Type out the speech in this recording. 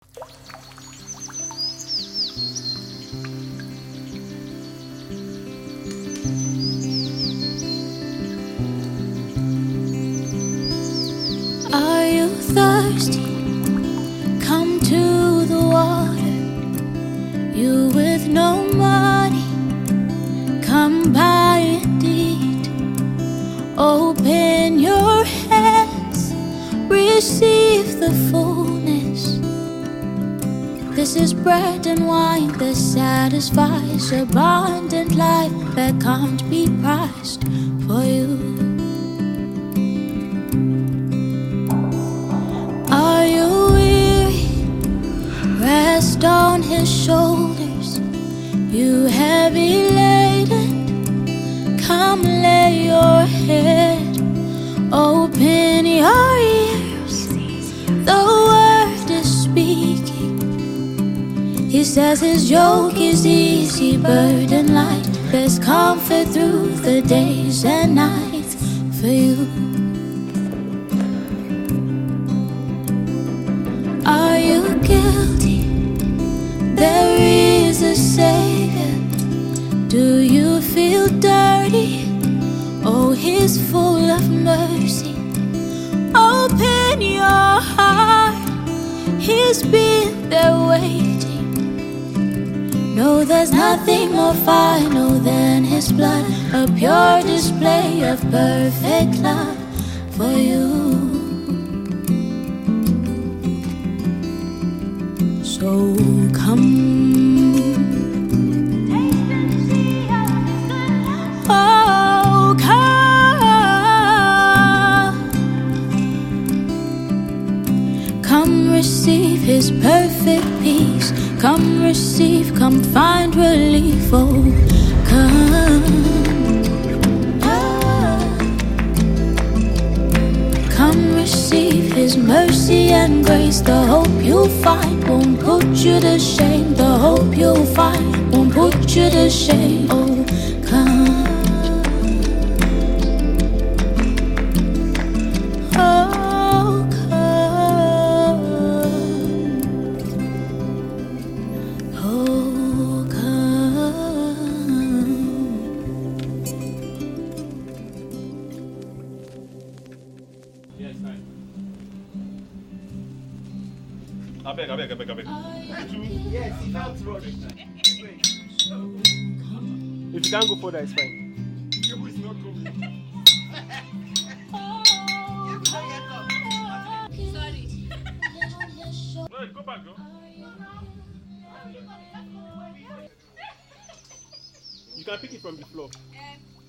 Are you thirsty? Come to the water. You with no money, come buy and eat. Open your hands, receive the fullness. This is bread and wine that satisfies abundant life that can't be priced for you. Are you weary? Rest on his shoulders. You heavy laden, come lay your head. Open your ears, the word is speaking. He says his yoke is easy, burden light. There's comfort through the days and nights for you. Are you guilty? There is a Savior. Do you feel dirty? Oh, he's full of mercy. Open your heart. He's been there waiting. No, there's nothing more final than his blood, a pure display of perfect love for you. So come, oh come receive his perfect peace. Come receive, come find relief. Oh, come receive his mercy and grace. The hope you'll find won't put you to shame. The hope you'll find won't put you to shame. Oh, come. Oh, come. Oh, come. Yes, fine. I beg. Yes, he can't rush. If you can't go further, it's fine. Sorry. No, go back, go. You can pick it from the floor.